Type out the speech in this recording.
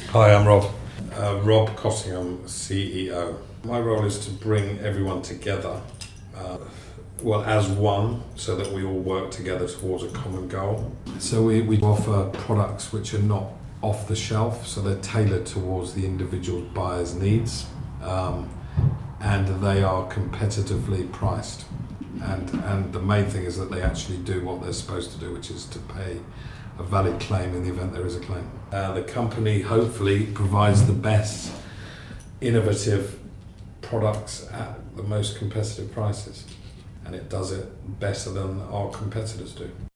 Hi, I'm Rob. Rob Cottingham, CEO. My role is to bring everyone together, as one, so that we all work together towards a common goal. So we offer products which are not off the shelf, so they're tailored towards the individual buyer's needs, and they are competitively priced. And the main thing is that they actually do what they're supposed to do, which is to pay a valid claim in the event there is a claim. The company hopefully provides the best innovative products at the most competitive prices, and it does it better than our competitors do.